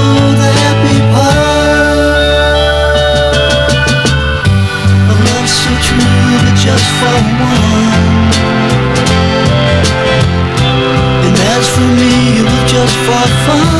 the happy part. A love so true, but just for one. And as for me, it was just for fun.